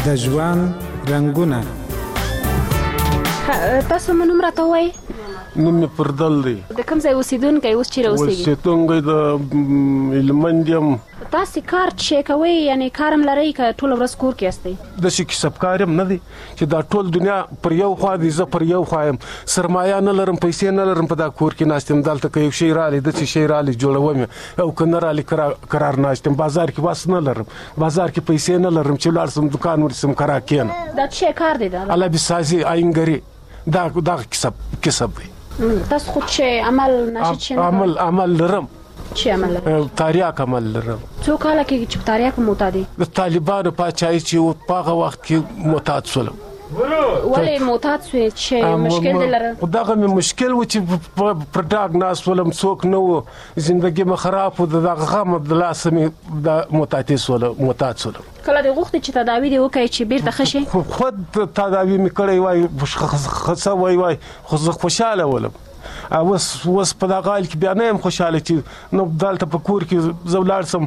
د ژوند رنگونه. تاسو مونږ راته وای نوم مې پردل دی. د کوم ځای اوسیدونکی اوس چیرې اوسیږي؟ اوسیدونکی د هلمند یم. تاسو کار چې کوئ یعنی کارم لرئ که ټوله ورځ کور کې یاستئ؟ داسې کسبکار یم نه دی چې دا ټول دنیا پر یو خوا دی، زه پر یو خوا یم. سرمایه نه لرم، پیسې نه لرم، په دا کور کې ناست یم. دلته که یو شی رالی داسې شی رالی جوړوم یې، او که نه رالی قرار ناست یم. بازار کې وس نه لرم، بازار کې پیسې نه لرم چې ولاړ سم دکان ونیسم کرا کېنم. دا څه کار دی؟ دا الله بسازي آینګري دا کسب دی. تاسو خود چې عمل نشئ؟ عمل لرم. چی عمل لرم؟ تاریاک عمل لرم. څو کاله کېږي چې په تاریاک معتاد یې؟ د طالبانو پاچاهي چې په هغه وخت کې معتاد شولم. ولې معتاد شوې؟ چې مشکل دی لره؟ دغه مې مشکل و چې پر ډاګ ناست ولم، څوک نه و، زندګي مې خراب و. د دغه غم د لاسه مې د معتاد شولم. کله دې غوښتې چې تداوي دې وکړئ چې بیرته ښه شي؟ خود تداوي مې کړی وای، ښه وای، خو زه خوشحاله ولم. اوس په دغه حال کې بیا نه یم خوشحاله چې نو دلته په کور کې زه ولاړ سم،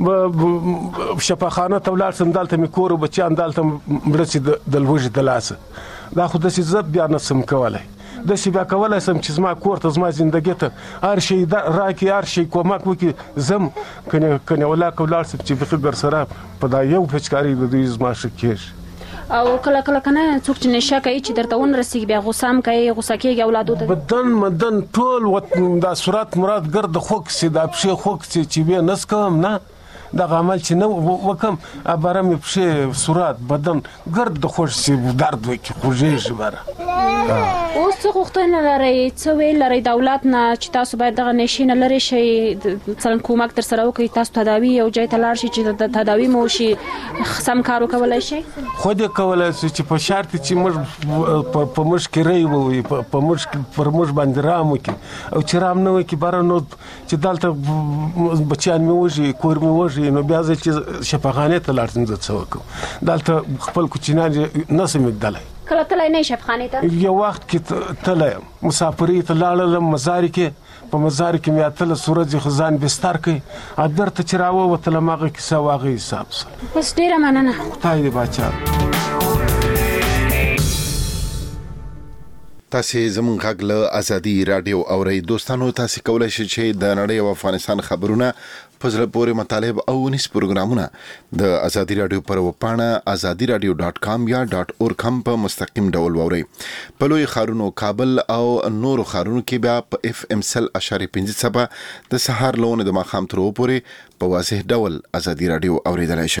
شفاخانه ته ولاړ سم، دلته مې کور و بچیان دلته مړه شي د لوږې د لاسه. دا خو داسې زه بیا نه سم کولی. داسې بیا کولی سم چې زما کور ته، زما زندګۍ ته هر شی راکړي، هر شی کومک وکړي، زم کنې ولاکه ولاړ سم چې بیخي درسره په دا یو پچکاري د دوی زما ښه کېږي. او کله که نه څوک چې نشه کوي چې درته ونرسېږي بیا غوسه هم کوي، غوسه کېږي اولادو ته؟ بدن ټول دا صورت مراد ګرد خوږ سي، دا پښې خوږ سي چې بیا نس کوم نه دغه عمل چې نه وکم، باره مې پښې صورت بدن ګرد خوږ سي، درد وکړي، خوږېږي باره. اوس څه غوښتنه لرئ؟ څه ویل لرئ د اولاد نه چې تاسو باید دغه نشې نه لرې شئ، مثلا کومک در سره وکړي، تاسو تداوي یو ځای ته لاړ شئ چې د تداوي مو وشي، سم کار وکولی شئ؟ خود یې کولی شو چې په شرط چې موږ په موږ کې ری ووایي، پر موږ باندې رام وکړي، او چې رام نه وکړي باره نو چې دلته بچیان مې وژي، کور مې وژي، نو بیا زه چې شفاخانې ته لاړ شم زه څه وکړم؟ دلته خپل کوچنیان نه شم لیدلی. کله تللی نه یې شفاخانې ته؟ یو وخت کې تللی یم، مسافرۍ ته لاړلم مزار کې. په مزار کې مې 18 ورځې خو ځان بستر کړي، او بیرته چې راووتلم هغه کیسه و هغه حساب سره. بس ډېره مننه. خدای دې باچا. تاسې زموږ غږ له ازادي راډیو اورئ. دوستانو تاسې کولی شئ چې د نړۍ او افغانستان خبرونه، په زړه پورې مطالب او ونیس پروګرامونه د ازادي راډیو پر ویبپاڼه azadiراډیو.com یا .org هم په مستقیم ډول واورئ. په لوی ښارونو کابل او نورو ښارونو کې بیا په FM 100.5 د سهار له 9 د ماښام تر 2 پورې په واضح ډول ازادي راډیو اوریدلی شئ.